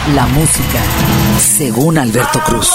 La música según Alberto Cruz.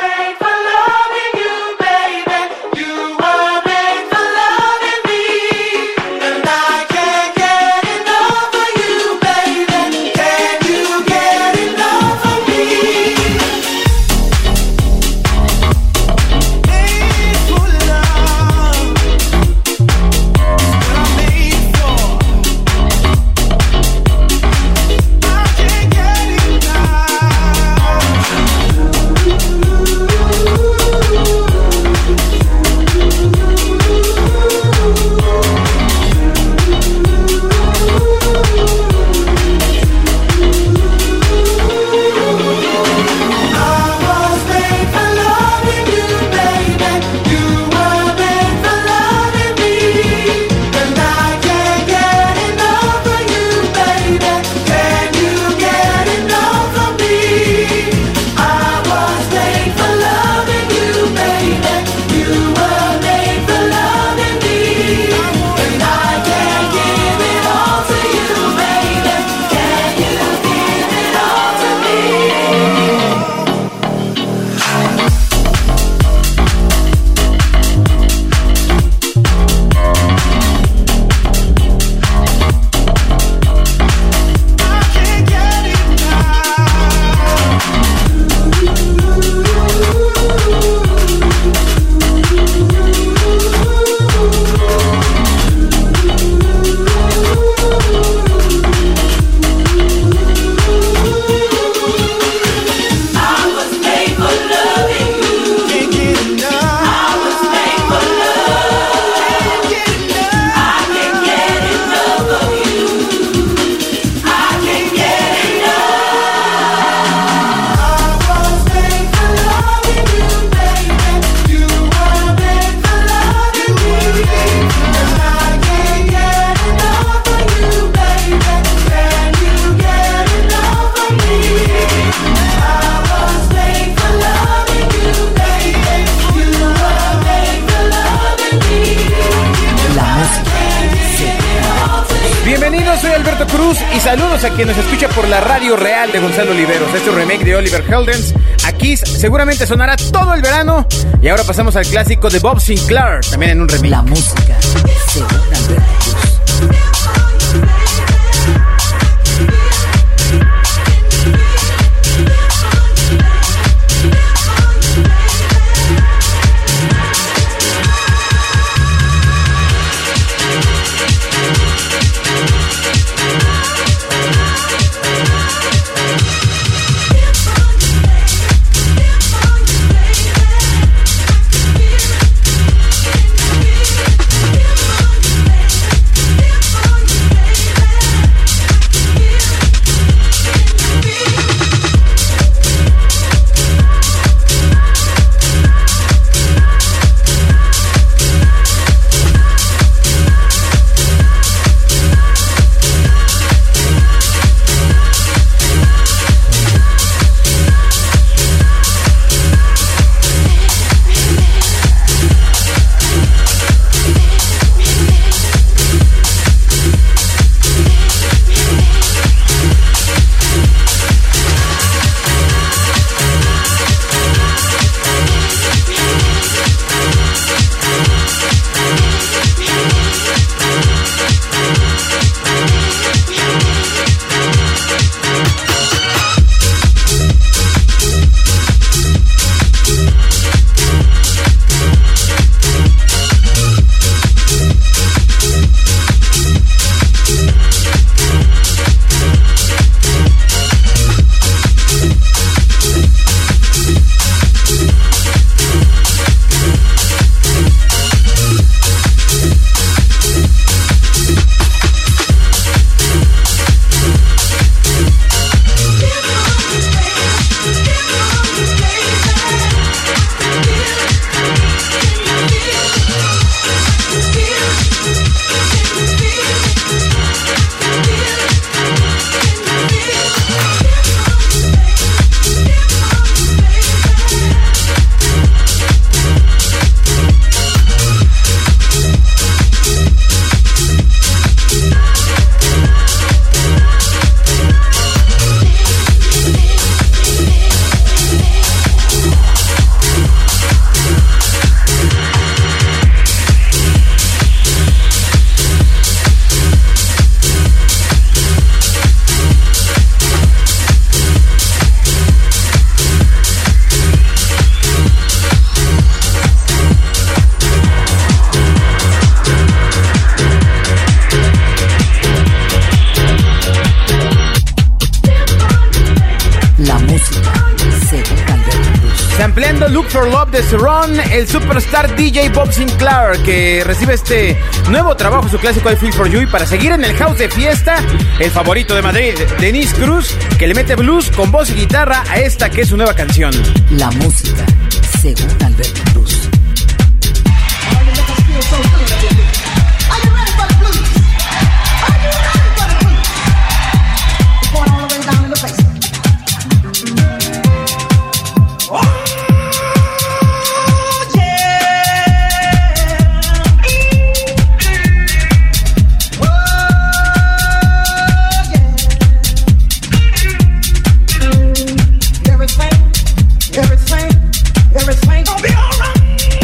Saludos a quien nos escucha por la Radio Real de Gonzalo Oliveros. Este es un remake de Oliver Heldens. Aquí seguramente sonará todo el verano. Y ahora pasamos al clásico de Bob Sinclair, también en un remake. La música según Alberto Cruz. Sampleando Look for Love de Cerrone, el superstar DJ Bob Sinclair, que recibe este nuevo trabajo, su clásico I Feel For You. Y para seguir en el house de fiesta, el favorito de Madrid, Denise Cruz, que le mete blues con voz y guitarra a esta que es su nueva canción. La música, según Alberto Cruz. Everything gonna be alright.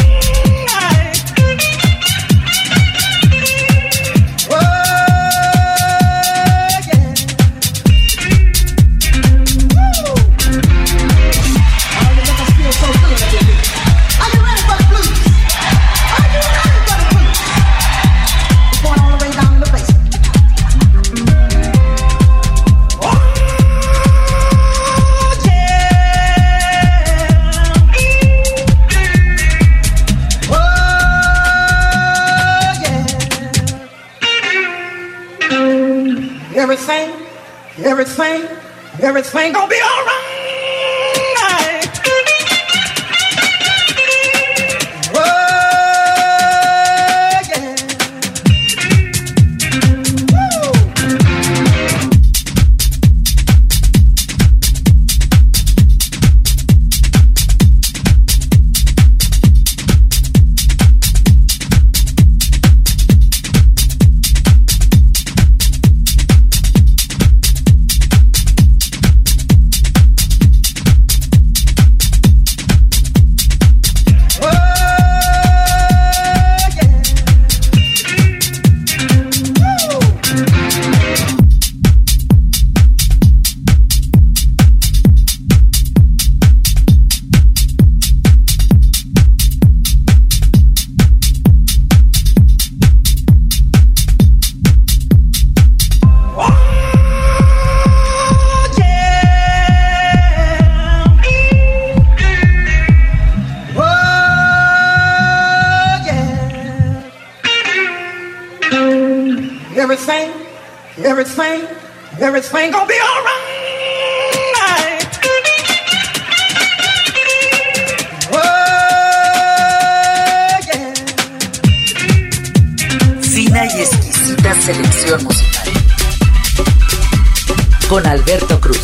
Everything gonna be alright. Oh, yeah. Woo. Everything gonna be alright. Oh, yeah. Fina y exquisita selección musical. Con Alberto Cruz.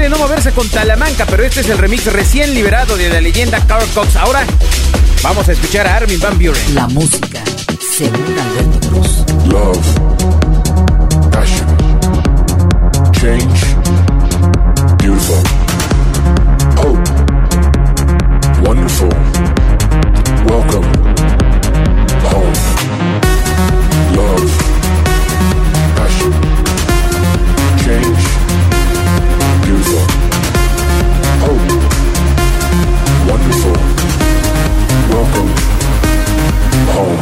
no moverse con Talamanca, pero este es el remix recién liberado de la leyenda Carl Cox. Ahora vamos a escuchar a Armin van Buuren. La música según Alberto Cruz. Love, passion, change, beautiful, hope, wonderful, welcome, home. Love, passion, change, beautiful, hope, wonderful, welcome, home.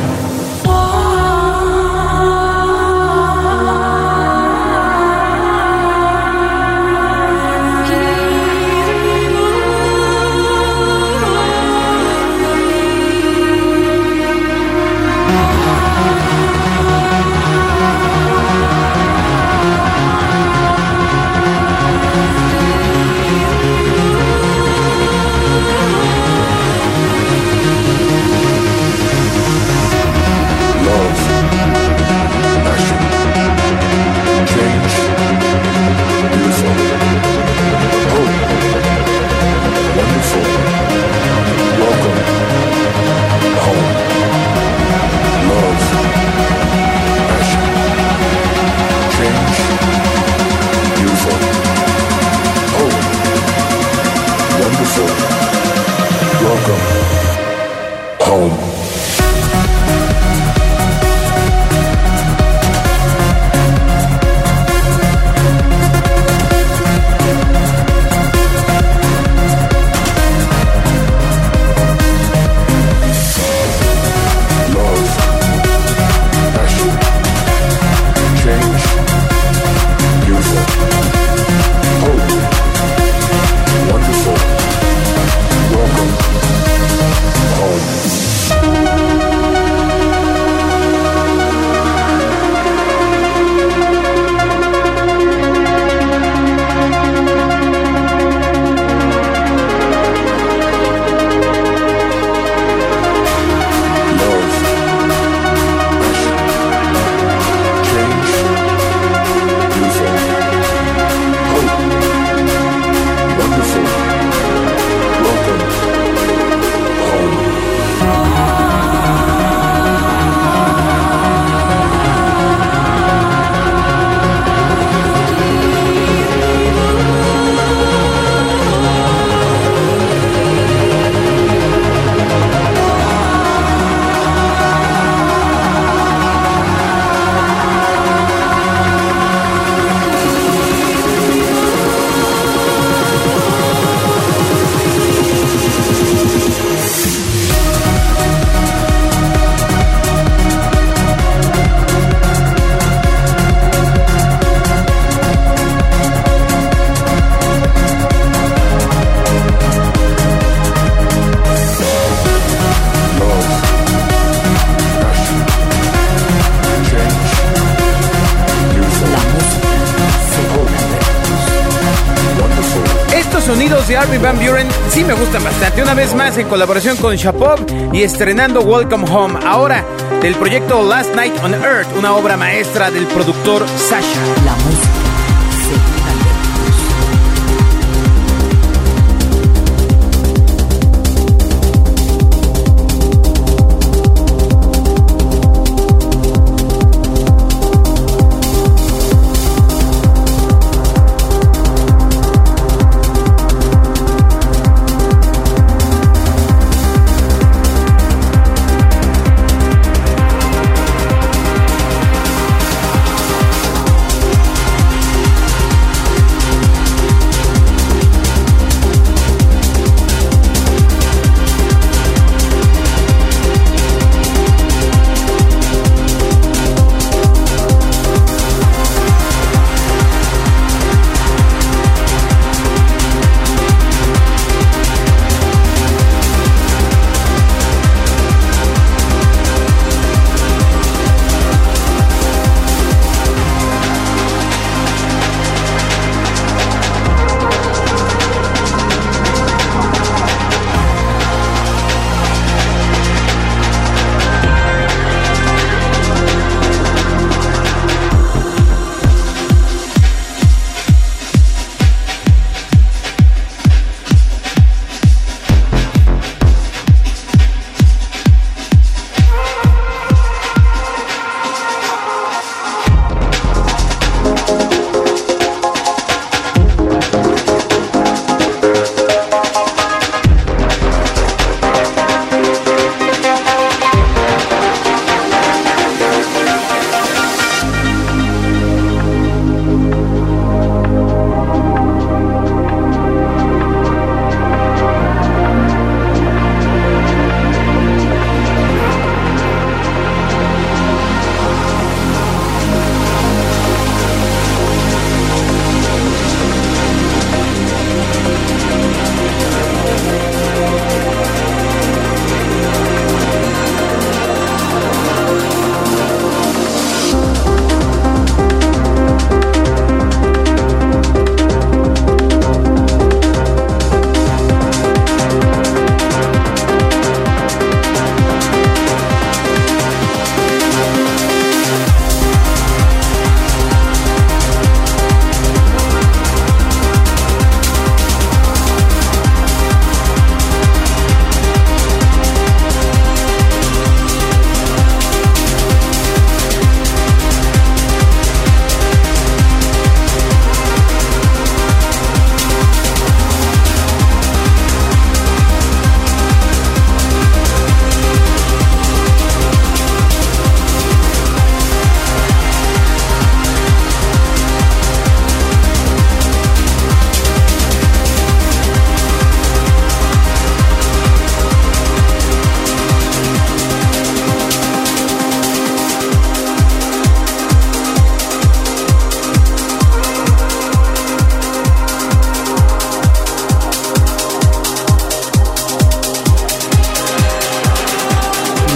Sonidos de Armin van Buuren sí me gustan bastante. Una vez más en colaboración con Shapov y estrenando Welcome Home. Ahora del proyecto Last Night on Earth, una obra maestra del productor Sasha. La música según Alberto Cruz.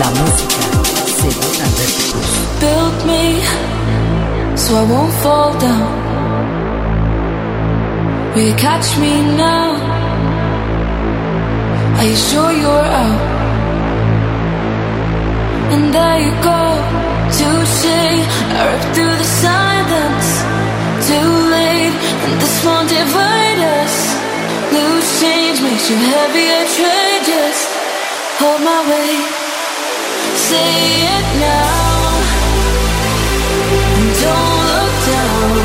La música según Alberto Cruz. Build me so I won't fall down. Will you catch me now? Are you sure you're out? And there you go, touché. I ripped through the silence, too late, and this won't divide us. Loose change makes you heavier, trade, just hold my weight. Say it now, and don't look down.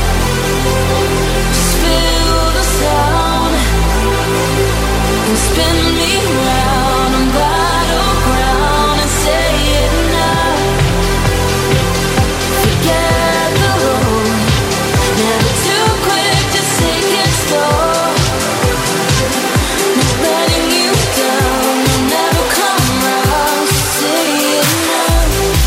Just feel the sound, and spin me round on battleground, and say it now. Forget the road, never too quick, just take it slow. Not letting you down, you'll never come round, so say it now.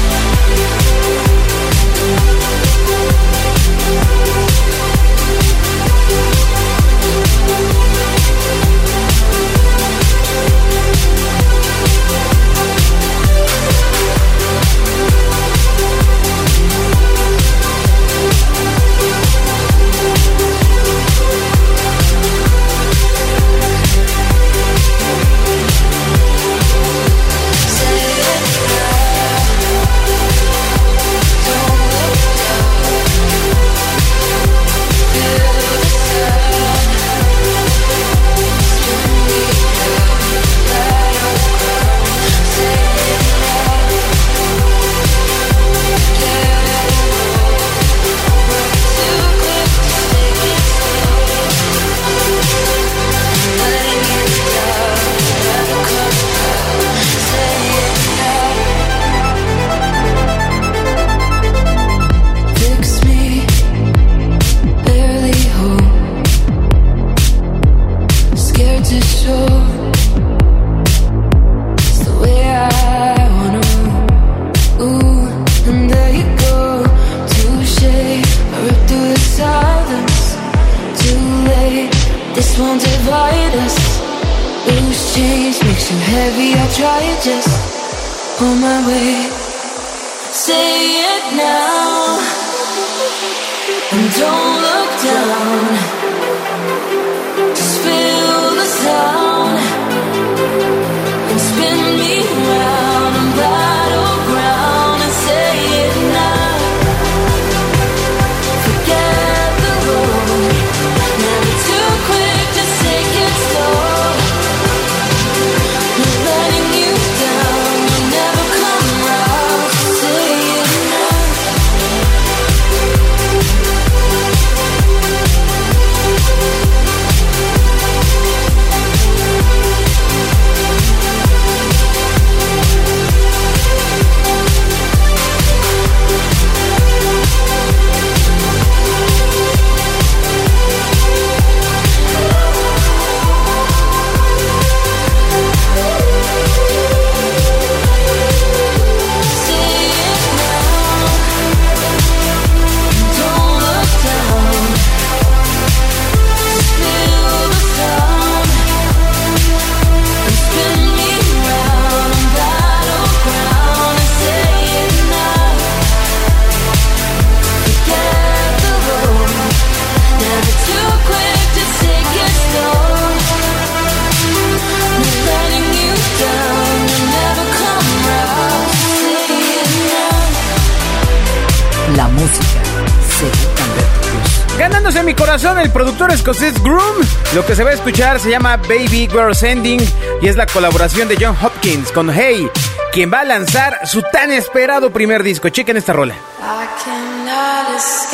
Ganándose mi corazón, el productor escocés Groom. Lo que se va a escuchar se llama Baby We're Sending y es la colaboración de John Hopkins con Hey, quien va a lanzar su tan esperado primer disco. Chequen esta rola. I cannot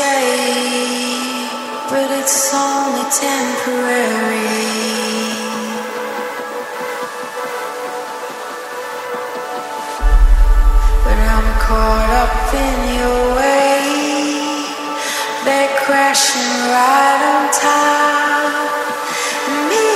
escape, but it's only temporary. But I'm caught up in your way. They're crashing right on top of me.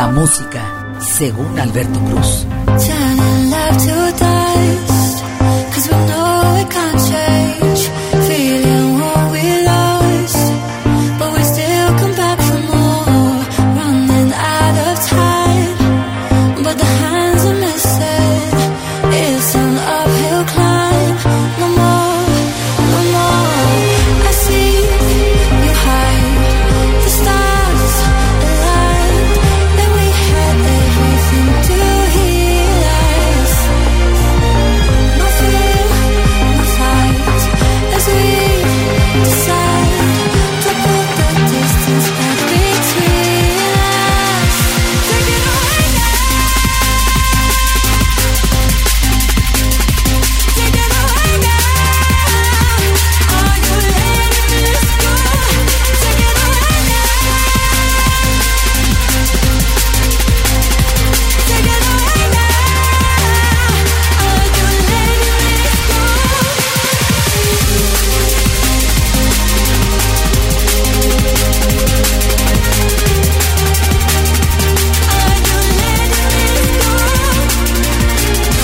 La música, según Alberto Cruz. Turning love to dust, 'cause we know it can't change. Feeling what we lost, but we still come back for more. Running out of time, but the hands are missing. It's an uphill climb. No more, no more. I see you hide the stars aligned, and we had everything to heal us. No fear, no fight, as we decide to put the distance back between us. Take it away now. Take it away now. Are you letting this go? Take it away now. Take it away now. Are you letting this go? Are you letting this go?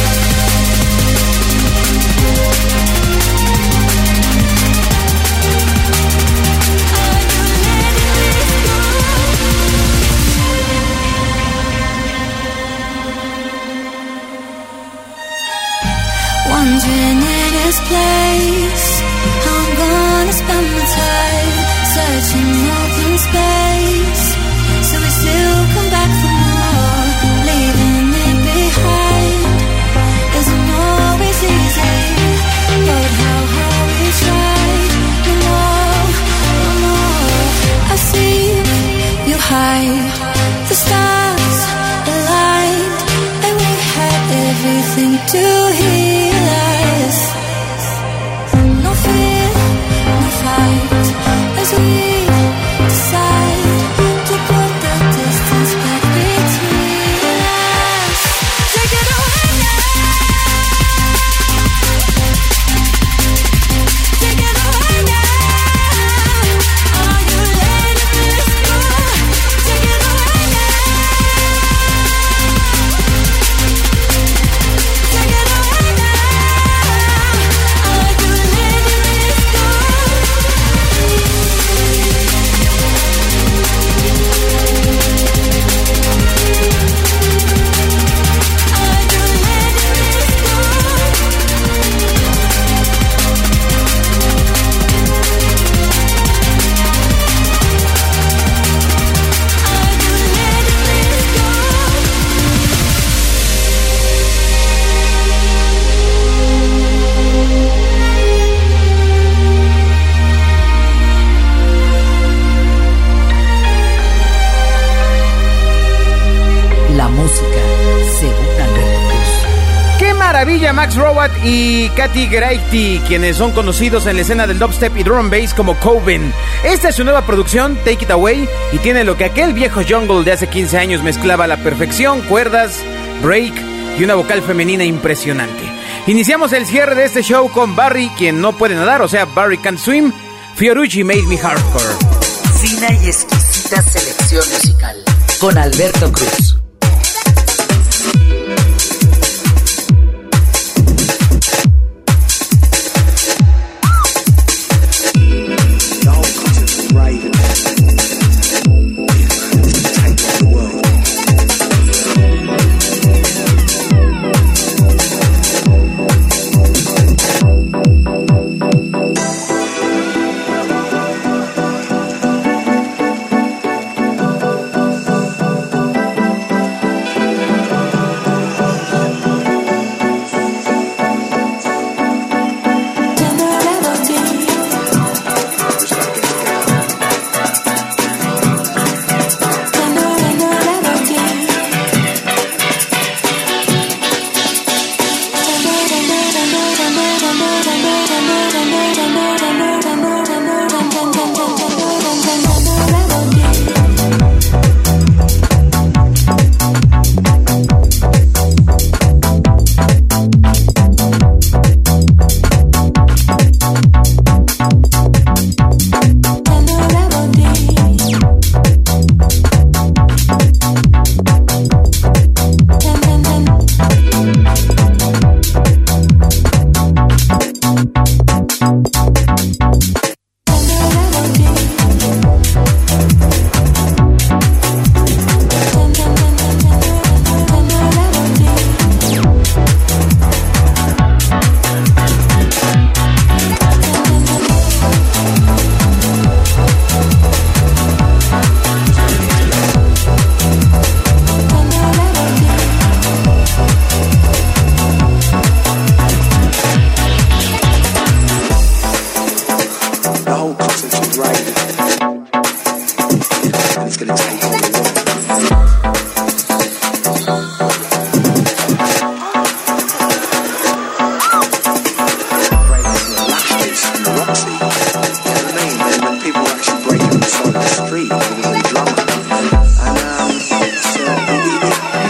Wandering in this place, how I'm gonna spend my time searching open space, so we still come back for more. Leaving it behind isn't always easy, but how hard we try. No more, no more. I see you hide the stars aligned, and we had everything to heal us. No fear, no fight, as we decide to put the distance back between us. Take it away now. Take it away now. Are you letting this go? Take it away now. Take it away now. Are you letting this go? Are you La música, según Alberto Cruz. ¡Qué maravilla! Max Rowat y Katy Geraghty, quienes son conocidos en la escena del dubstep y drum and bass como Coven. Esta es su nueva producción, Take It Away, y tiene lo que aquel viejo jungle de hace 15 años mezclaba a la perfección: cuerdas, break y una vocal femenina impresionante. Iniciamos el cierre de este show con Barry, quien no puede nadar, o sea, Barry Can't Swim. Fiorucci Made Me Hardcore. Fina y exquisita selección musical. Con Alberto Cruz.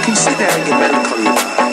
can sit there and get melancholy about it.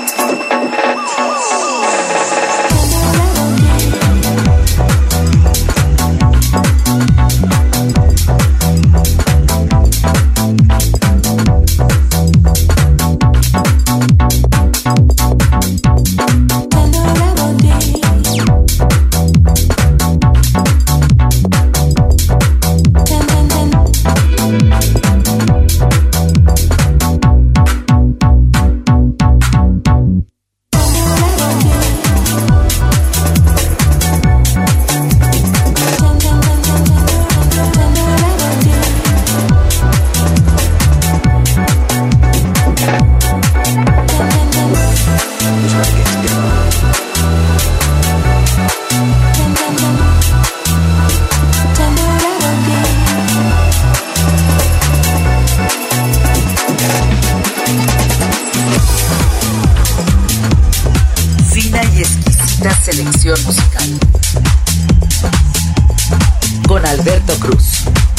Selección musical con Alberto Cruz.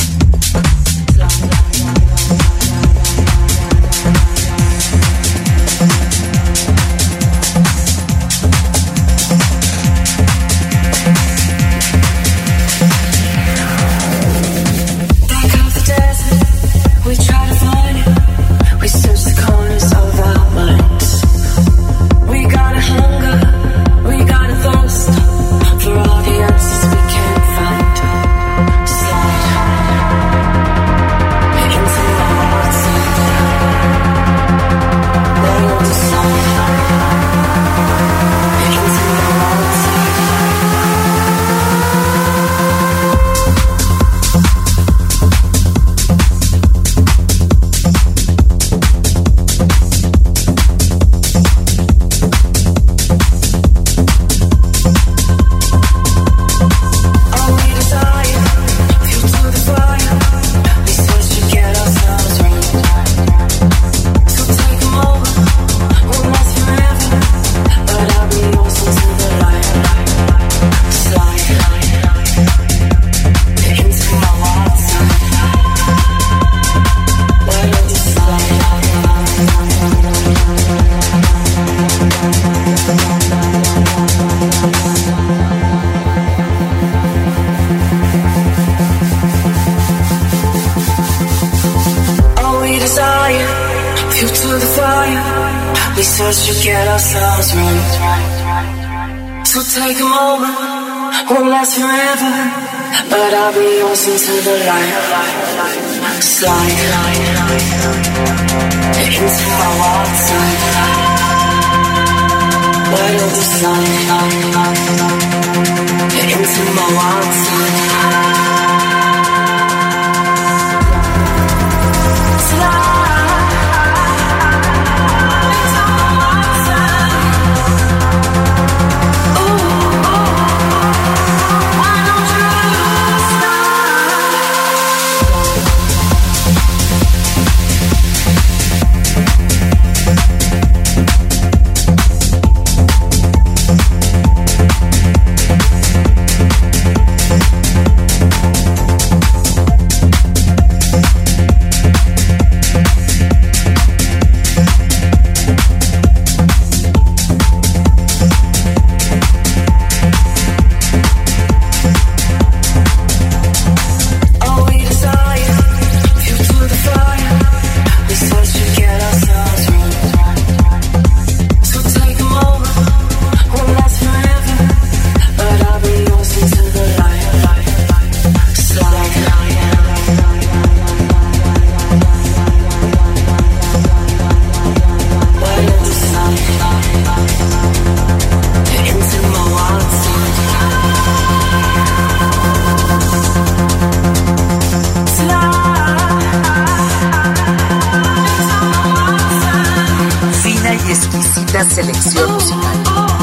Selección musical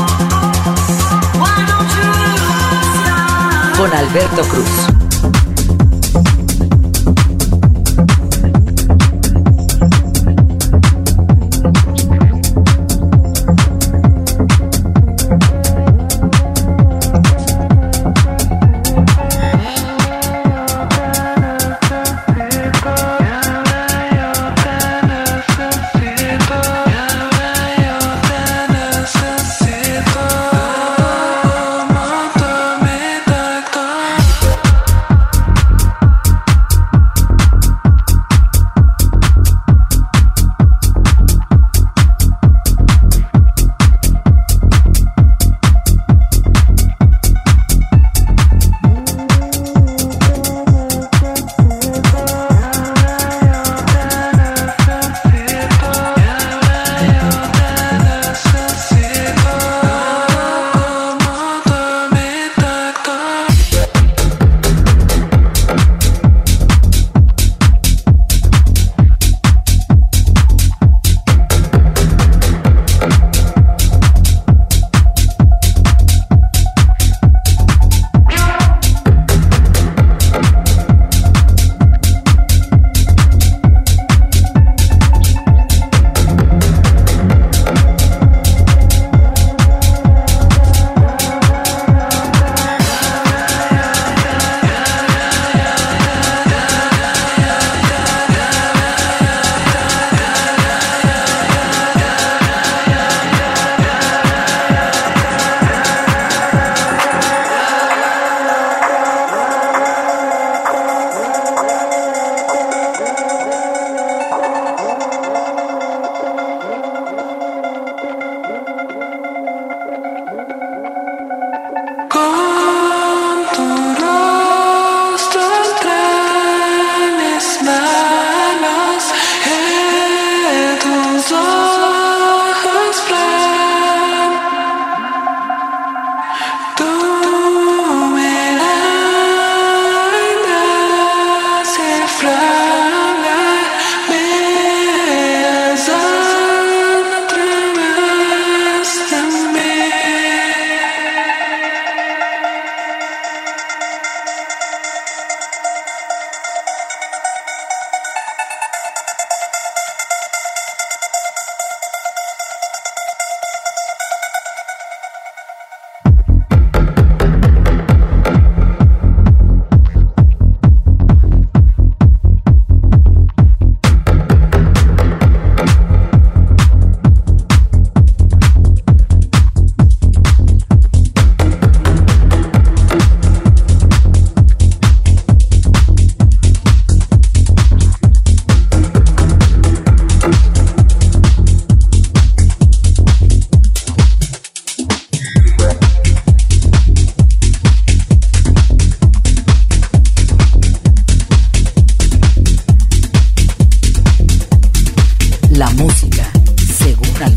con Alberto Cruz.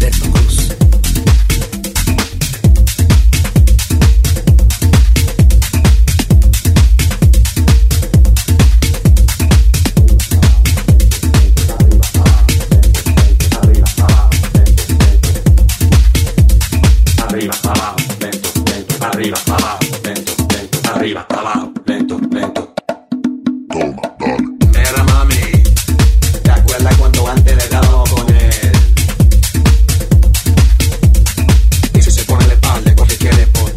Alberto Cruz. Arriba, abajo, lento, lento, arriba, abajo, lento, lento, arriba, abajo, lento, lento. Toma, dale. Mira mami, ¿te acuerdas cuando antes le dábamos con él? Y si se pone la espalda, porque quiere por.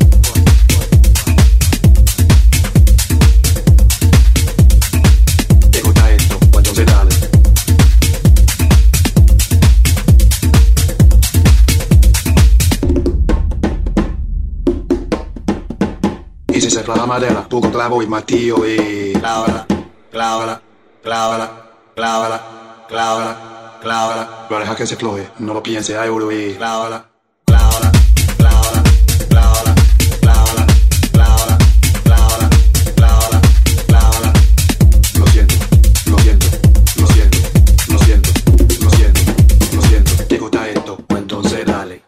¿Te gusta esto? Pues entonces dale. Y si se la madera, tú con clavo y martillo y clávala, clávala, clávala, clávala, clávala, clávala. Pero deja que se floje, no lo piense, ay bro, y clávala, clávala, clávala, clávala, clávala, clávala, clávala, clávala, clávala. Lo siento, lo siento, lo siento, lo siento, lo siento, lo siento. ¿Te gusta esto? Pues entonces dale.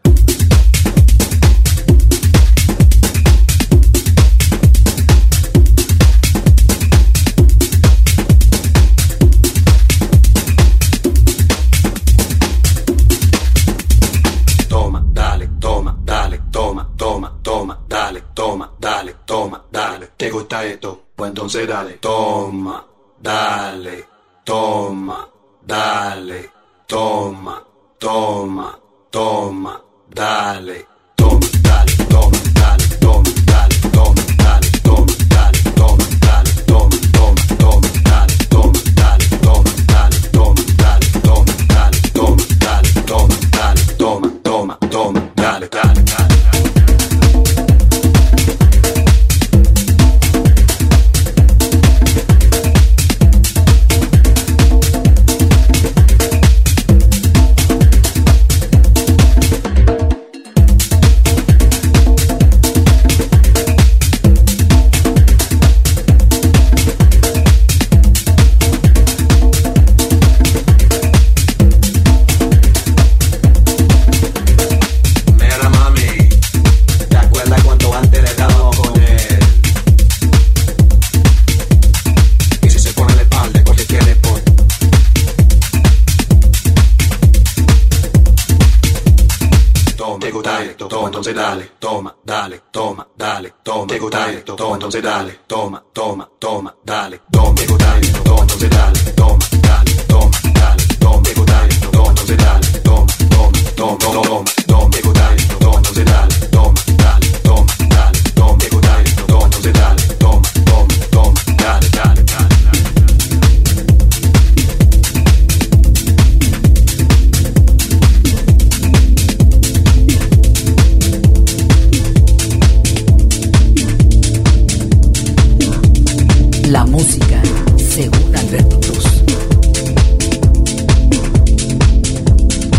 ¿Te gusta esto? Pues entonces dale. Toma, dale, toma, dale, toma, toma, toma, dale, toma, dale, toma, dale, toma, dale, toma, dale, toma, dale, toma, dale, toma, toma, toma, dale, toma, dale, toma, dale, toma, dale, toma, dale, toma, dale, toma, dale, toma, toma, toma, dale, dale, dale. Entonces dale, toma, dale, toma, dale, toma. Te gusta esto, toma, entonces dale, toma, toma, toma, dale, toma. Te gusta esto, toma, entonces dale, toma, dale, toma, dale, toma. Te gusta esto, toma, entonces dale, toma, toma, toma, toma, toma. Te gusta esto, toma, entonces dale, toma, dale, toma, dale, toma. Te gusta esto, toma, entonces dale, toma, toma, toma, dale, dale, dale. La música, según Alberto Cruz.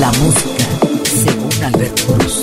La música según Alberto Cruz.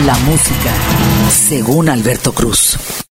La música, según Alberto Cruz.